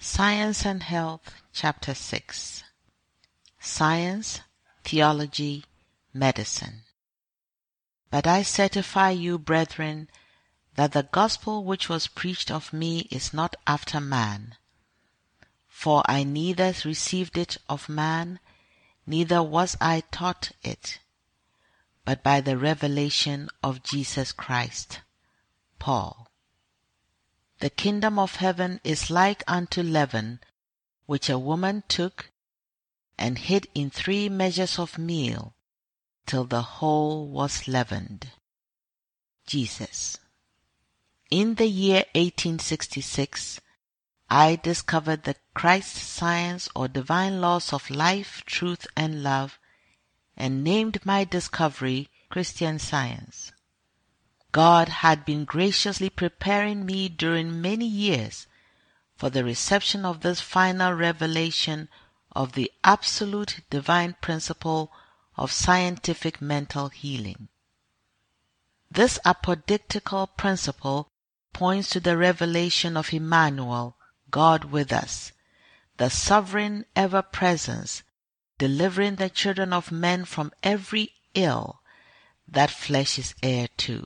Science and Health, Chapter 6. Science, Theology, Medicine. But I certify you, brethren, that the gospel which was preached of me is not after man. For I neither received it of man, neither was I taught it, but by the revelation of Jesus Christ. Paul. The kingdom of heaven is like unto leaven, which a woman took and hid in 3 measures of meal, till the whole was leavened. Jesus. In the year 1866, I discovered the Christ science or divine laws of life, truth, and love, and named my discovery Christian Science. God had been graciously preparing me during many years for the reception of this final revelation of the absolute divine principle of scientific mental healing. This apodictical principle points to the revelation of Emmanuel, God with us, the sovereign ever-presence, delivering the children of men from every ill that flesh is heir to.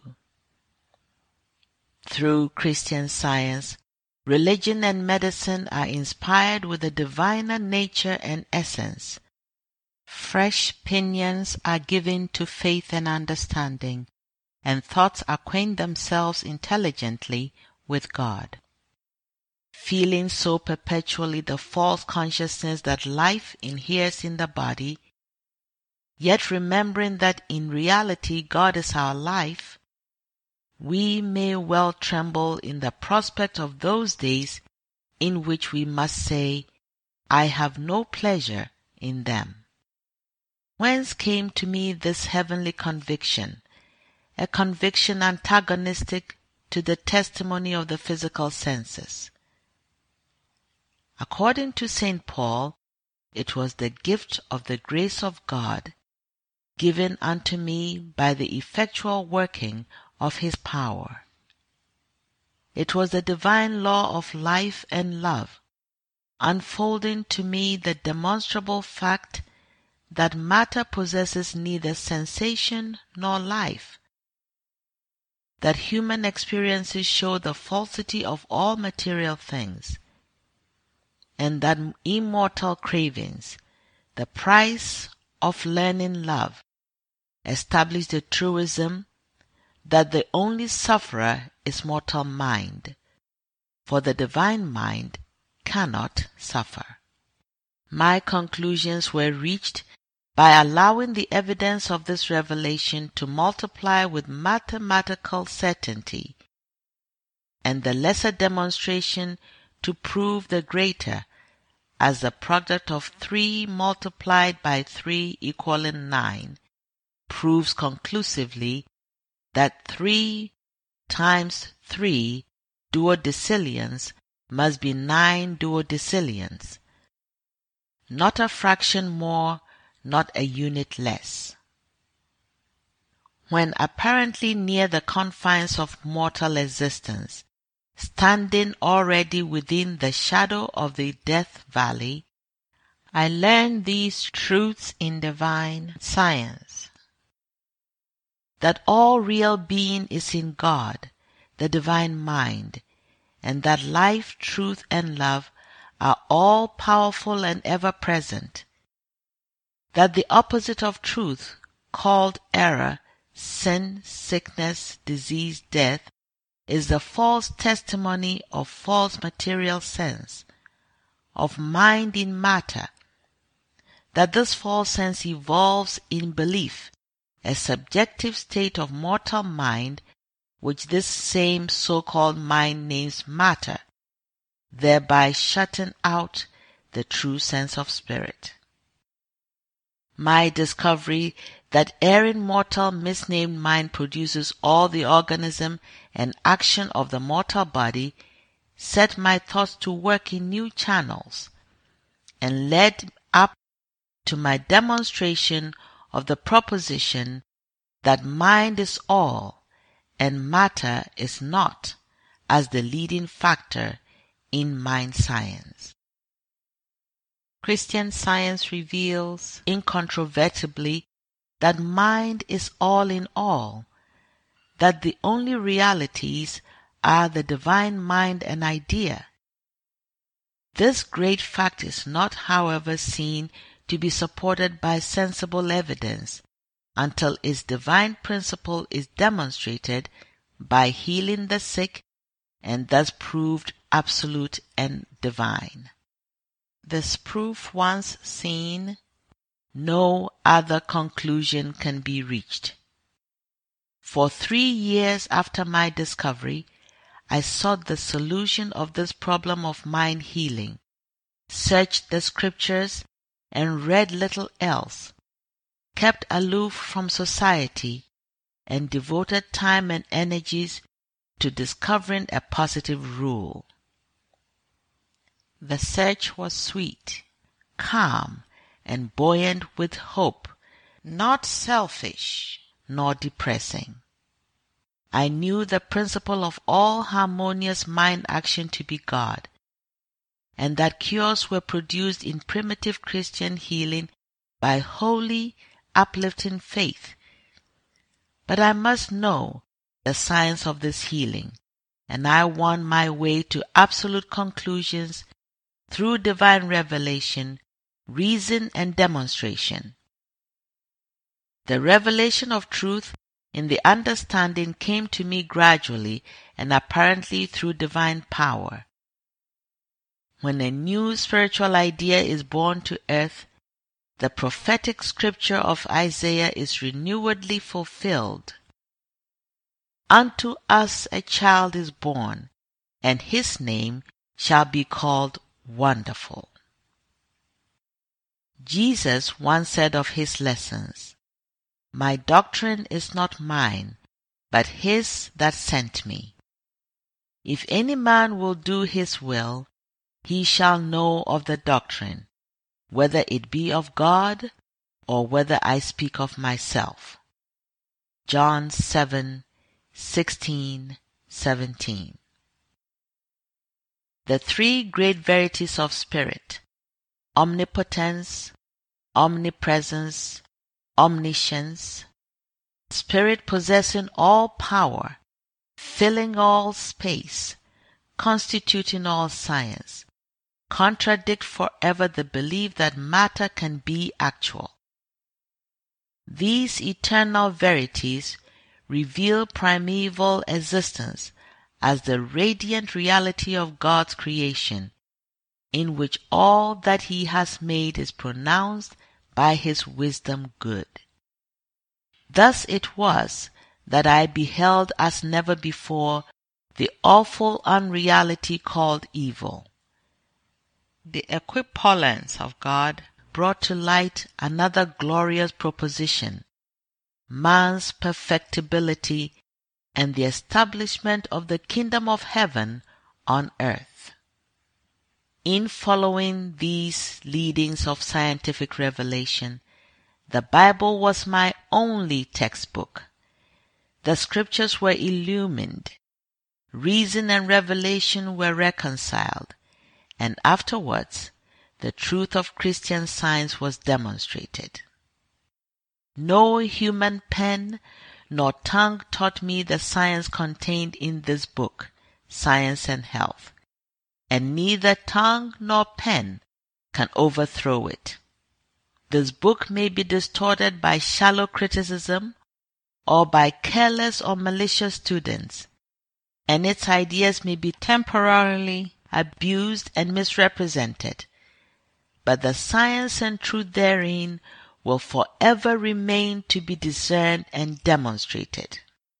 Through Christian Science, religion and medicine are inspired with a diviner nature and essence. Fresh pinions are given to faith and understanding, and thoughts acquaint themselves intelligently with God. Feeling so perpetually the false consciousness that life inheres in the body, yet remembering that in reality God is our life, we may well tremble in the prospect of those days in which we must say, I have no pleasure in them. Whence came to me this heavenly conviction, a conviction antagonistic to the testimony of the physical senses? According to St. Paul, it was the gift of the grace of God, given unto me by the effectual working of his power. It was the divine law of life and love, unfolding to me the demonstrable fact that matter possesses neither sensation nor life, that human experiences show the falsity of all material things, and that immortal cravings, the price of learning love, establish the truism that the only sufferer is mortal mind, for the divine mind cannot suffer. My conclusions were reached by allowing the evidence of this revelation to multiply with mathematical certainty, and the lesser demonstration to prove the greater, as the product of 3 multiplied by 3 equaling 9 proves conclusively that 3 times 3 duodecillions must be 9 duodecillions, not a fraction more, not a unit less. When apparently near the confines of mortal existence, standing already within the shadow of the death valley, I learned these truths in divine science: that all real being is in God, the divine mind, and that life, truth, and love are all powerful and ever present, that the opposite of truth, called error, sin, sickness, disease, death, is the false testimony of false material sense, of mind in matter, that this false sense evolves in belief, a subjective state of mortal mind which this same so-called mind names matter, thereby shutting out the true sense of spirit. My discovery that erring mortal misnamed mind produces all the organism and action of the mortal body set my thoughts to work in new channels, and led up to my demonstration of the proposition that mind is all and matter is not, as the leading factor in mind science. Christian Science reveals incontrovertibly that mind is all in all, that the only realities are the divine mind and idea. This great fact is not, however, seen to be supported by sensible evidence until its divine principle is demonstrated by healing the sick and thus proved absolute and divine. This proof once seen, no other conclusion can be reached. For 3 years after my discovery, I sought the solution of this problem of mind healing, searched the scriptures, and read little else, kept aloof from society, and devoted time and energies to discovering a positive rule. The search was sweet, calm, and buoyant with hope, not selfish nor depressing. I knew the principle of all harmonious mind action to be God, and that cures were produced in primitive Christian healing by holy, uplifting faith. But I must know the science of this healing, and I won my way to absolute conclusions through divine revelation, reason, and demonstration. The revelation of truth in the understanding came to me gradually and apparently through divine power. When a new spiritual idea is born to earth, the prophetic scripture of Isaiah is renewedly fulfilled. Unto us a child is born, and his name shall be called Wonderful. Jesus once said of his lessons, "My doctrine is not mine, but his that sent me. If any man will do his will, he shall know of the doctrine, whether it be of God, or whether I speak of myself." John 7:16-17. The three great verities of spirit, omnipotence, omnipresence, omniscience, spirit possessing all power, filling all space, constituting all science, contradict forever the belief that matter can be actual. These eternal verities reveal primeval existence as the radiant reality of God's creation, in which all that he has made is pronounced by his wisdom good. Thus it was that I beheld as never before the awful unreality called evil. The equipollence of God brought to light another glorious proposition, man's perfectibility and the establishment of the kingdom of heaven on earth. In following these leadings of scientific revelation, the Bible was my only textbook. The scriptures were illumined, reason and revelation were reconciled, and afterwards the truth of Christian Science was demonstrated. No human pen nor tongue taught me the science contained in this book, Science and Health, and neither tongue nor pen can overthrow it. This book may be distorted by shallow criticism or by careless or malicious students, and its ideas may be temporarily abused and misrepresented, but the science and truth therein will forever remain to be discerned and demonstrated.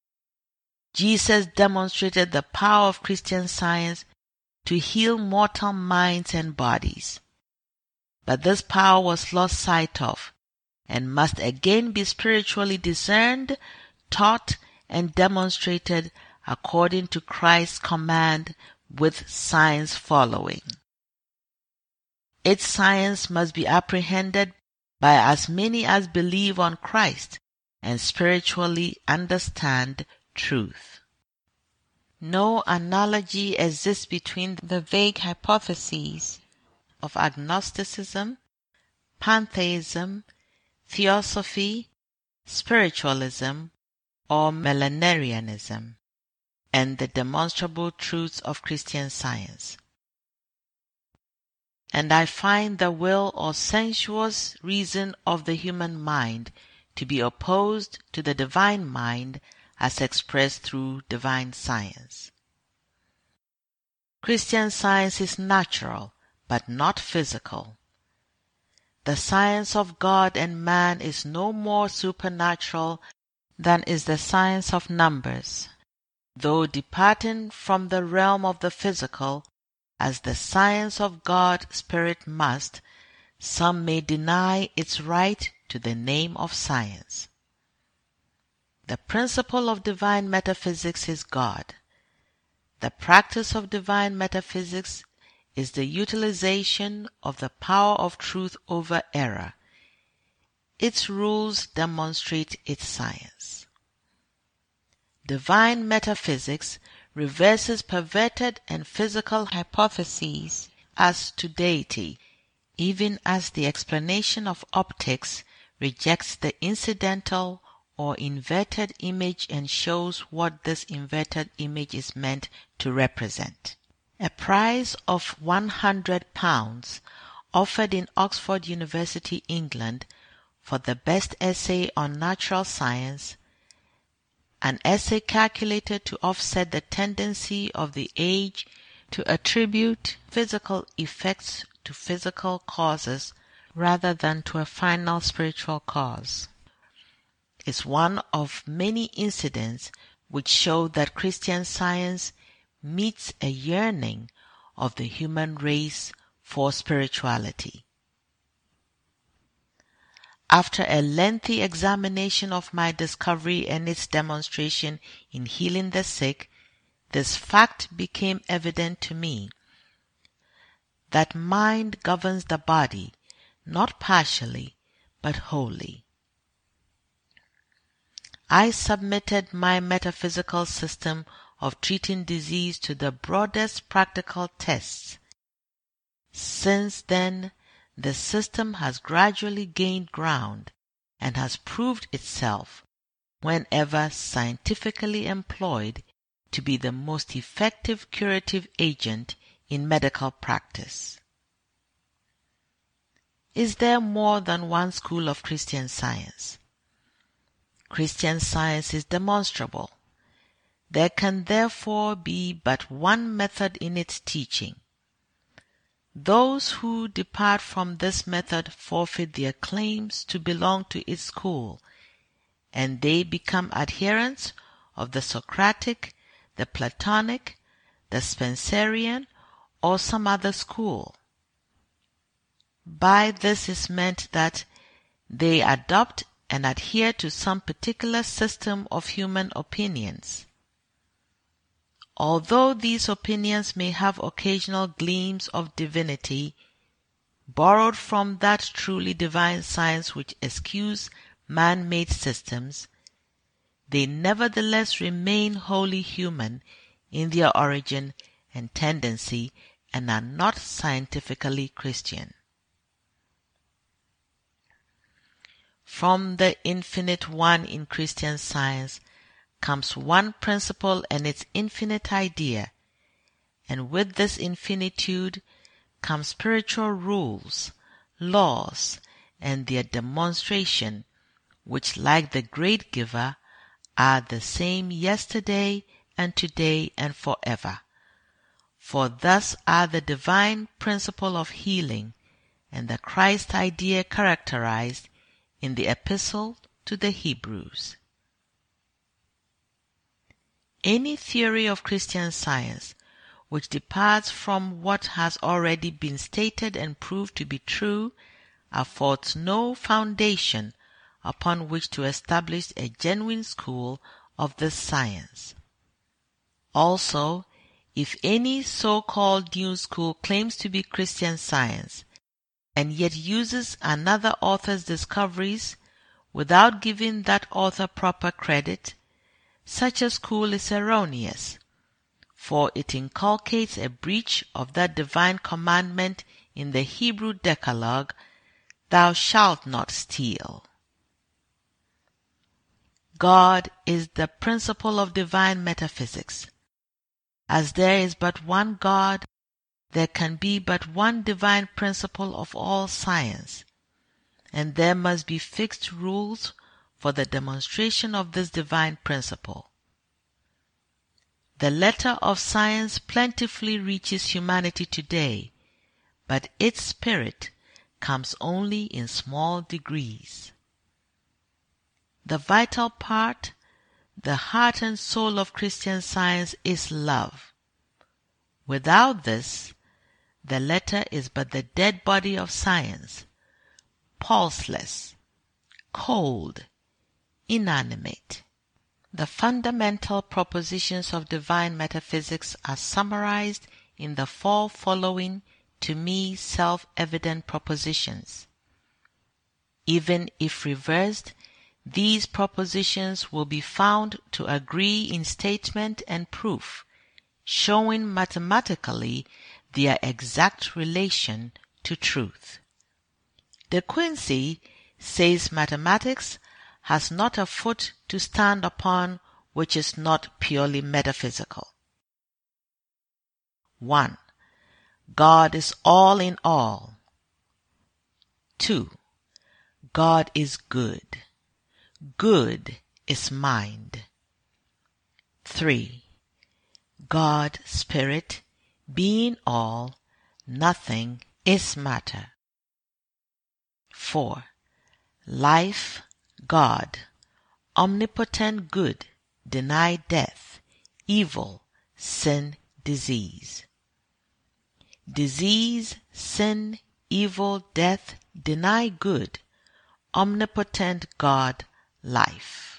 Jesus demonstrated the power of Christian Science to heal mortal minds and bodies, but this power was lost sight of and must again be spiritually discerned, taught, and demonstrated according to Christ's command, with science following. Its science must be apprehended by as many as believe on Christ and spiritually understand truth. No analogy exists between the vague hypotheses of agnosticism, pantheism, theosophy, spiritualism, or millenarianism, and the demonstrable truths of Christian Science. And I find the will or sensuous reason of the human mind to be opposed to the divine mind as expressed through divine science. Christian Science is natural, but not physical. The science of God and man is no more supernatural than is the science of numbers, though departing from the realm of the physical, as the science of God Spirit must, some may deny its right to the name of science. The principle of divine metaphysics is God. The practice of divine metaphysics is the utilization of the power of truth over error. Its rules demonstrate its science. Divine metaphysics reverses perverted and physical hypotheses as to deity, even as the explanation of optics rejects the incidental or inverted image and shows what this inverted image is meant to represent. A prize of £100 offered in Oxford University, England, for the best essay on natural science, an essay calculated to offset the tendency of the age to attribute physical effects to physical causes rather than to a final spiritual cause, is one of many incidents which show that Christian Science meets a yearning of the human race for spirituality. After a lengthy examination of my discovery and its demonstration in healing the sick, this fact became evident to me, that mind governs the body, not partially, but wholly. I submitted my metaphysical system of treating disease to the broadest practical tests. Since then, the system has gradually gained ground and has proved itself, whenever scientifically employed, to be the most effective curative agent in medical practice. Is there more than one school of Christian Science? Christian Science is demonstrable. There can therefore be but one method in its teaching. Those who depart from this method forfeit their claims to belong to its school, and they become adherents of the Socratic, the Platonic, the Spencerian, or some other school. By this is meant that they adopt and adhere to some particular system of human opinions. Although these opinions may have occasional gleams of divinity, borrowed from that truly divine science which eschews man-made systems, they nevertheless remain wholly human in their origin and tendency and are not scientifically Christian. From the infinite one in Christian Science comes one principle and its infinite idea, and with this infinitude come spiritual rules, laws, and their demonstration, which, like the great giver, are the same yesterday and today and forever. For thus are the divine principle of healing and the Christ idea characterized in the Epistle to the Hebrews. Any theory of Christian Science which departs from what has already been stated and proved to be true affords no foundation upon which to establish a genuine school of this science. Also, if any so-called new school claims to be Christian Science and yet uses another author's discoveries without giving that author proper credit, such a school is erroneous, for it inculcates a breach of that divine commandment in the Hebrew Decalogue, "Thou shalt not steal." God is the principle of divine metaphysics. As there is but one God, there can be but one divine principle of all science, and there must be fixed rules for the demonstration of this divine principle. The letter of science plentifully reaches humanity today, but its spirit comes only in small degrees. The vital part, the heart and soul of Christian Science is love. Without this, the letter is but the dead body of science, pulseless, cold, inanimate. The fundamental propositions of divine metaphysics are summarized in the four following, to me, self-evident propositions. Even if reversed, these propositions will be found to agree in statement and proof, showing mathematically their exact relation to truth. De Quincey says mathematics has not a foot to stand upon which is not purely metaphysical. 1. God is all in all. 2. God is good. Good is mind. 3. God, Spirit, being all, nothing is matter. 4. Life, God, omnipotent good, deny death, evil, sin, disease. Disease, sin, evil, death, deny good, omnipotent God, life.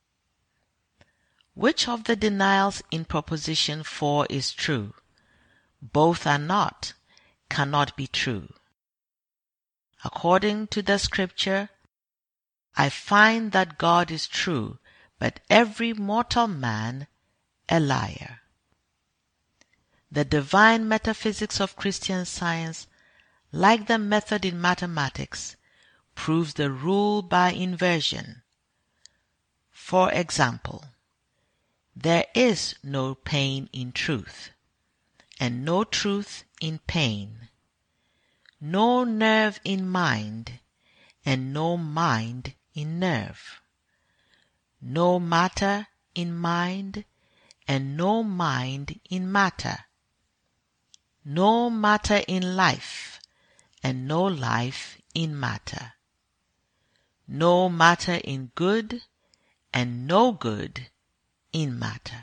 Which of the denials in proposition 4 is true? Both are not, cannot be true. According to the scripture, I find that God is true, but every mortal man a liar. The divine metaphysics of Christian Science, like the method in mathematics, proves the rule by inversion. For example, there is no pain in truth, and no truth in pain, no nerve in mind, and no mind in nerve, no matter in mind, and no mind in matter, no matter in life, and no life in matter, no matter in good, and no good in matter.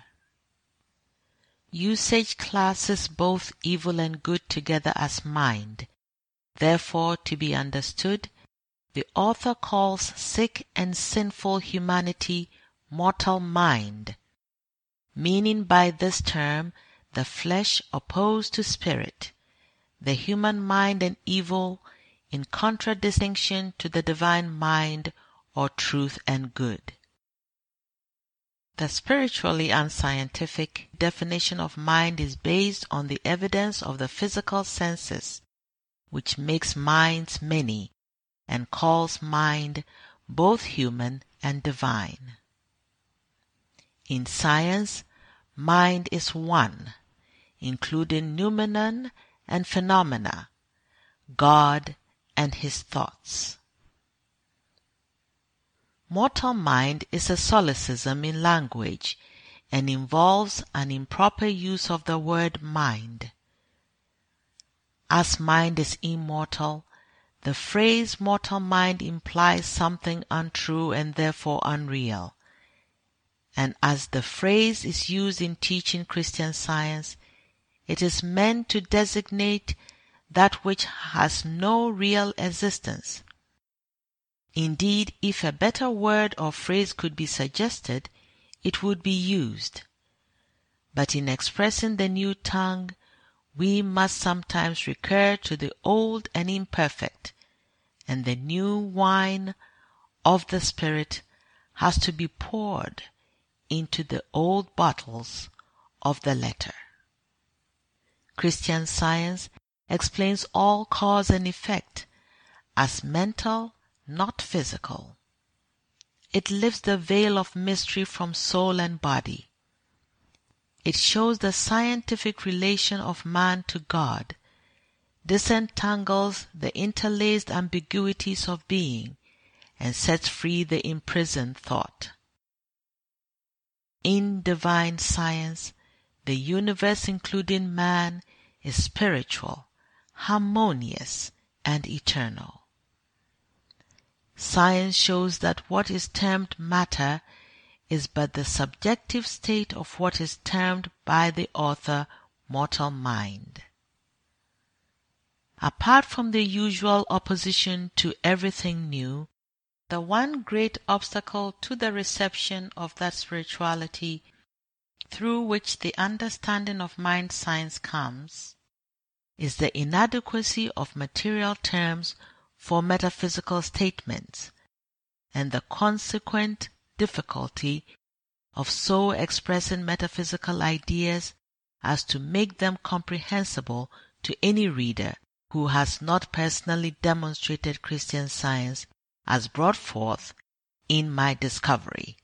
Usage classes both evil and good together as mind. Therefore, to be understood, the author calls sick and sinful humanity mortal mind, meaning by this term the flesh opposed to spirit, the human mind and evil in contradistinction to the divine mind or truth and good. The spiritually unscientific definition of mind is based on the evidence of the physical senses, which makes minds many and calls mind both human and divine. In science, mind is one, including noumenon and phenomena, God and his thoughts. Mortal mind is a solecism in language and involves an improper use of the word mind. As mind is immortal, the phrase mortal mind implies something untrue and therefore unreal. And as the phrase is used in teaching Christian Science, it is meant to designate that which has no real existence. Indeed, if a better word or phrase could be suggested, it would be used. But in expressing the new tongue, we must sometimes recur to the old and imperfect, and the new wine of the Spirit has to be poured into the old bottles of the letter. Christian Science explains all cause and effect as mental, not physical. It lifts the veil of mystery from soul and body. It shows the scientific relation of man to God, disentangles the interlaced ambiguities of being, and sets free the imprisoned thought. In divine science, the universe, including man, is spiritual, harmonious, and eternal. Science shows that what is termed matter is but the subjective state of what is termed by the author mortal mind. Apart from the usual opposition to everything new, the one great obstacle to the reception of that spirituality through which the understanding of mind science comes is the inadequacy of material terms for metaphysical statements, and the consequent difficulty of so expressing metaphysical ideas as to make them comprehensible to any reader who has not personally demonstrated Christian Science as brought forth in my discovery.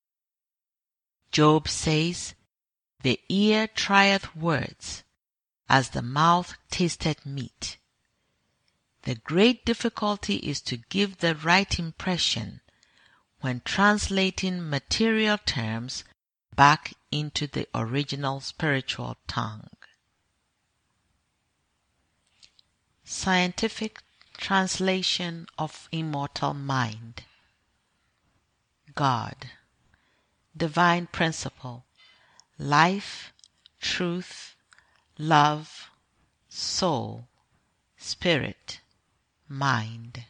Job says, "The ear trieth words, as the mouth tasteth meat." The great difficulty is to give the right impression when translating material terms back into the original spiritual tongue. Scientific translation of immortal mind. God, divine principle, life, truth, love, soul, spirit, mind.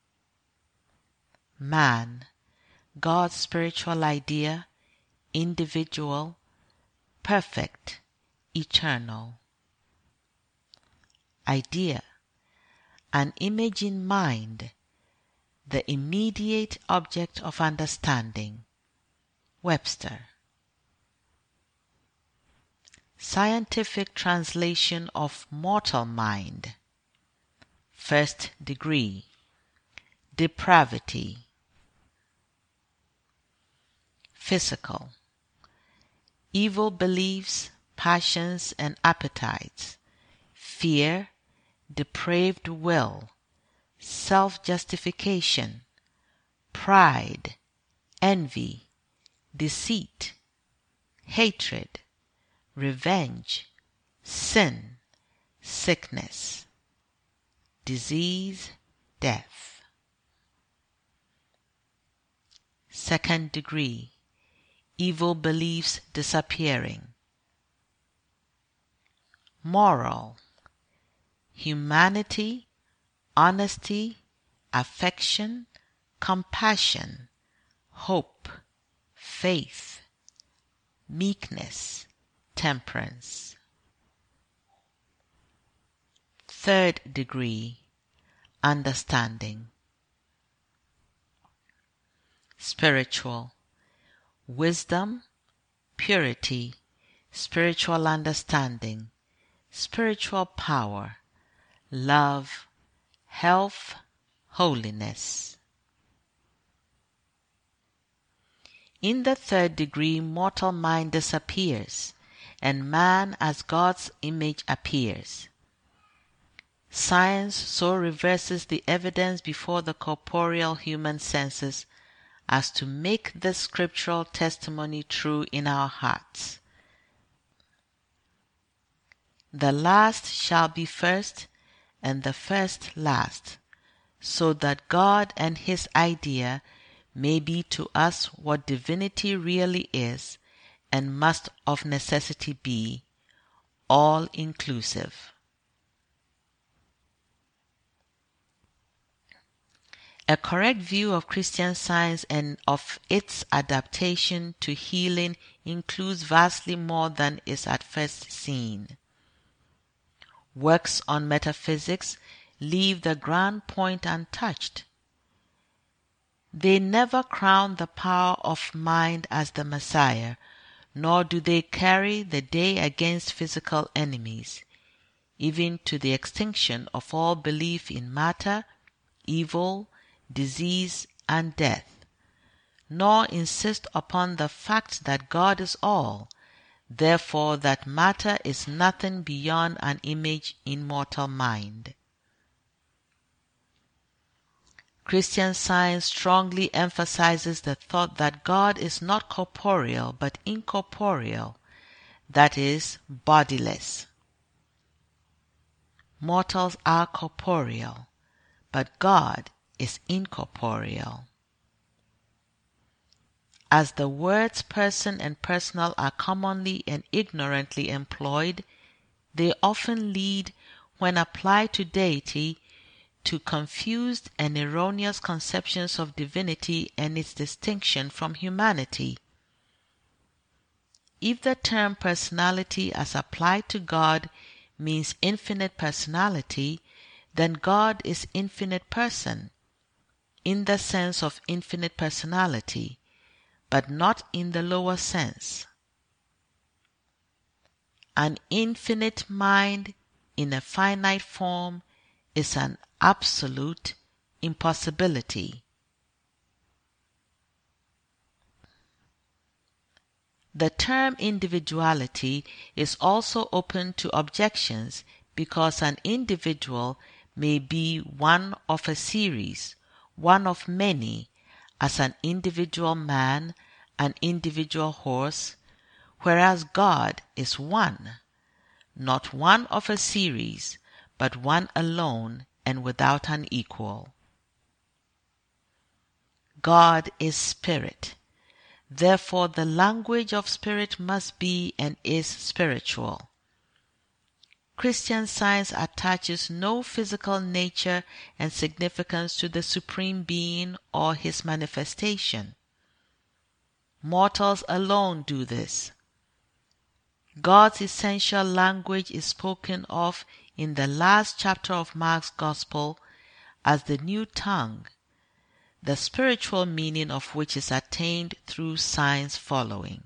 Man, God's spiritual idea, individual, perfect, eternal. Idea, an imaging mind, the immediate object of understanding. Webster. Scientific translation of mortal mind. First degree. Depravity. Physical. Evil beliefs, passions, and appetites. Fear, depraved will, self-justification, pride, envy, deceit, hatred, revenge, sin, sickness, disease, death. Second degree. Evil beliefs disappearing. Moral. Humanity, honesty, affection, compassion, hope, faith, meekness, temperance. Third degree. Understanding. Spiritual. Wisdom, purity, spiritual understanding, spiritual power, love, health, holiness. In the third degree, mortal mind disappears, and man as God's image appears. Science so reverses the evidence before the corporeal human senses as to make this scriptural testimony true in our hearts. The last shall be first, and the first last, so that God and His idea may be to us what divinity really is and must of necessity be, all-inclusive. A correct view of Christian Science and of its adaptation to healing includes vastly more than is at first seen. Works on metaphysics leave the grand point untouched. They never crown the power of mind as the Messiah, nor do they carry the day against physical enemies. even to the extinction of all belief in matter, evil, disease, and death, nor insist upon the fact that God is all, therefore that matter is nothing beyond an image in mortal mind. Christian Science strongly emphasizes the thought that God is not corporeal but incorporeal, that is, bodiless. Mortals are corporeal, but God is incorporeal. As the words person and personal are commonly and ignorantly employed, they often lead, when applied to deity, to confused and erroneous conceptions of divinity and its distinction from humanity. If the term personality as applied to God means infinite personality, then God is infinite person, in the sense of infinite personality, but not in the lower sense. An infinite mind in a finite form is an absolute impossibility. The term individuality is also open to objections because an individual may be one of a series, one of many, as an individual man, an individual horse, whereas God is one, not one of a series, but one alone and without an equal. God is spirit. Therefore, the language of spirit must be and is spiritual. Christian Science attaches no physical nature and significance to the Supreme Being or His manifestation. Mortals alone do this. God's essential language is spoken of in the last chapter of Mark's Gospel as the new tongue, the spiritual meaning of which is attained through signs following.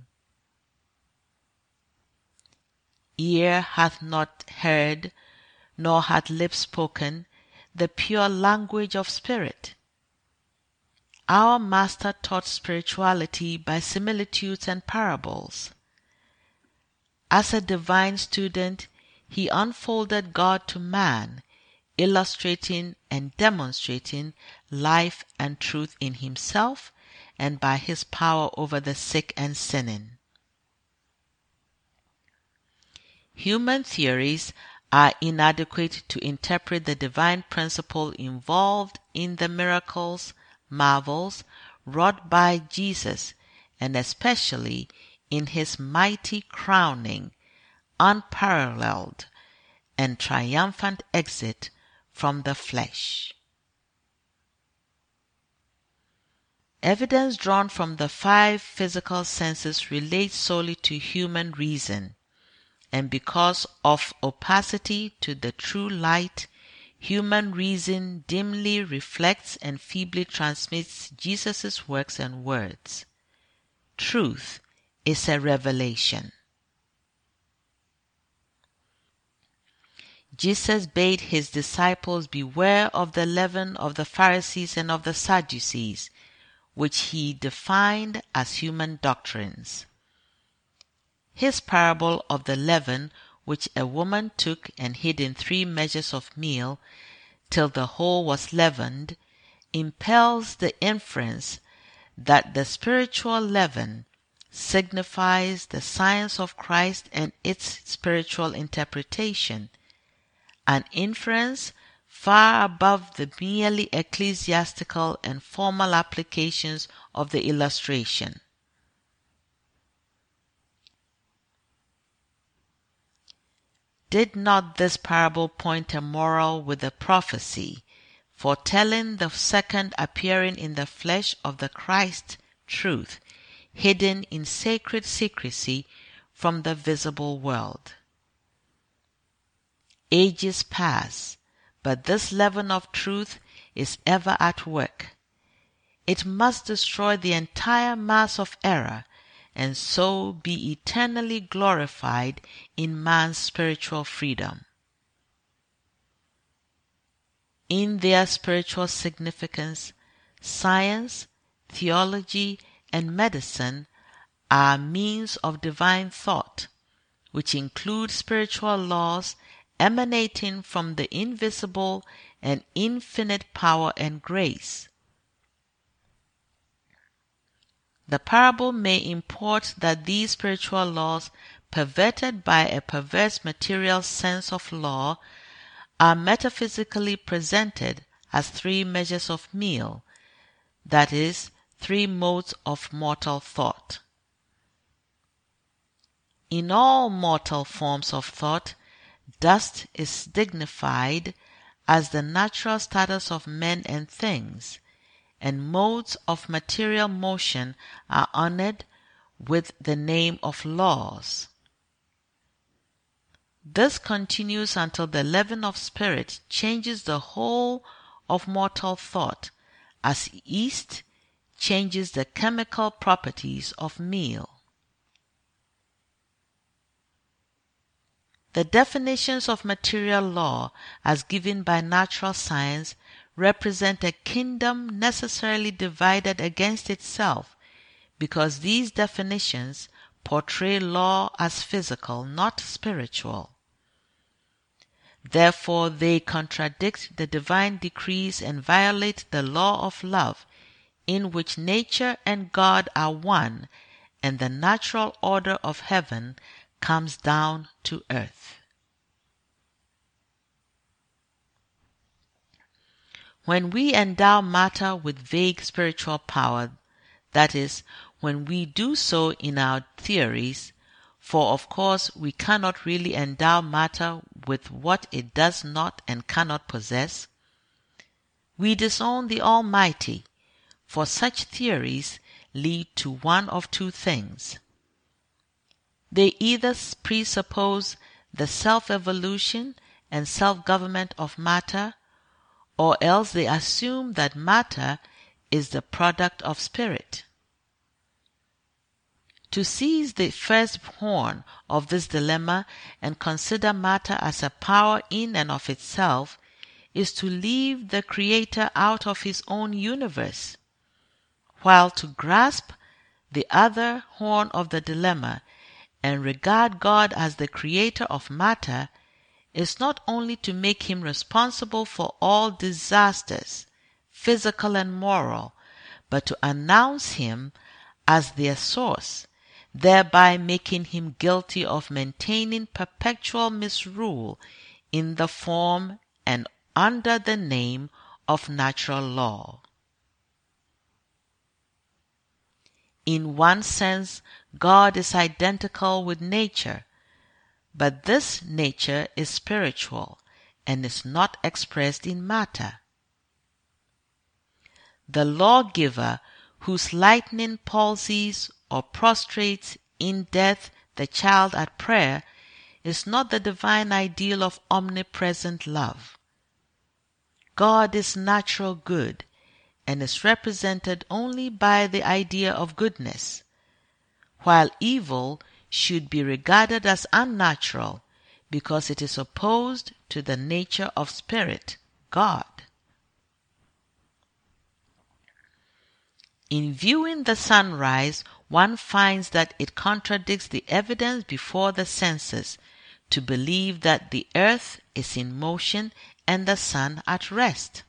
Ear hath not heard, nor hath lip spoken, the pure language of spirit. Our Master taught spirituality by similitudes and parables. As a divine student, he unfolded God to man, illustrating and demonstrating life and truth in himself and by his power over the sick and sinning. Human theories are inadequate to interpret the divine principle involved in the miracles, marvels wrought by Jesus, and especially in his mighty crowning, unparalleled, and triumphant exit from the flesh. Evidence drawn from the 5 physical senses relates solely to human reason, and because of opacity to the true light, human reason dimly reflects and feebly transmits Jesus' works and words. Truth is a revelation. Jesus bade his disciples beware of the leaven of the Pharisees and of the Sadducees, which he defined as human doctrines. His parable of the leaven which a woman took and hid in 3 measures of meal till the whole was leavened impels the inference that the spiritual leaven signifies the science of Christ and its spiritual interpretation, an inference far above the merely ecclesiastical and formal applications of the illustration. Did not this parable point a moral with a prophecy, foretelling the second appearing in the flesh of the Christ truth, hidden in sacred secrecy from the visible world? Ages pass, but this leaven of truth is ever at work. It must destroy the entire mass of error, and so be eternally glorified in man's spiritual freedom. In their spiritual significance, science, theology, and medicine are means of divine thought, which include spiritual laws emanating from the invisible and infinite power and grace. The parable may import that these spiritual laws, perverted by a perverse material sense of law, are metaphysically presented as three measures of meal, that is, three modes of mortal thought. In all mortal forms of thought, dust is dignified as the natural status of men and things, and modes of material motion are honored with the name of laws. This continues until the leaven of spirit changes the whole of mortal thought, as yeast changes the chemical properties of meal. The definitions of material law as given by natural science represent a kingdom necessarily divided against itself, because these definitions portray law as physical, not spiritual. Therefore, they contradict the divine decrees and violate the law of love, in which nature and God are one, and the natural order of heaven comes down to earth. When we endow matter with vague spiritual power, that is, when we do so in our theories, for of course we cannot really endow matter with what it does not and cannot possess, we disown the Almighty, for such theories lead to one of two things. They either presuppose the self-evolution and self-government of matter, or else they assume that matter is the product of spirit. To seize the first horn of this dilemma and consider matter as a power in and of itself is to leave the Creator out of his own universe, while to grasp the other horn of the dilemma and regard God as the creator of matter is not only to make him responsible for all disasters, physical and moral, but to announce him as their source, thereby making him guilty of maintaining perpetual misrule in the form and under the name of natural law. In one sense, God is identical with nature, but this nature is spiritual and is not expressed in matter. The lawgiver whose lightning palsies or prostrates in death the child at prayer is not the divine ideal of omnipresent love. God is natural good and is represented only by the idea of goodness, while evil should be regarded as unnatural because it is opposed to the nature of spirit, God. In viewing the sunrise, one finds that it contradicts the evidence before the senses to believe that the earth is in motion and the sun at rest.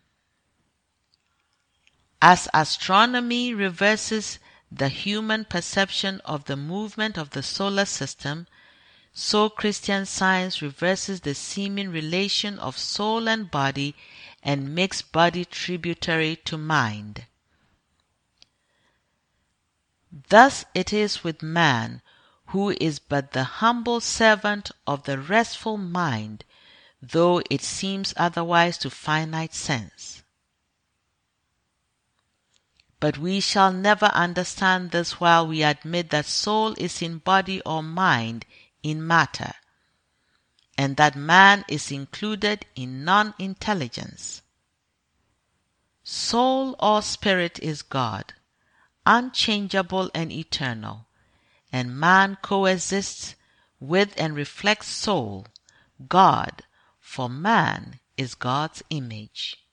As astronomy reverses the human perception of the movement of the solar system, so Christian Science reverses the seeming relation of soul and body and makes body tributary to mind. Thus it is with man, who is but the humble servant of the restful mind, though it seems otherwise to finite sense. But we shall never understand this while we admit that soul is in body or mind in matter, and that man is included in non-intelligence. Soul or spirit is God, unchangeable and eternal, and man coexists with and reflects soul, God, for man is God's image.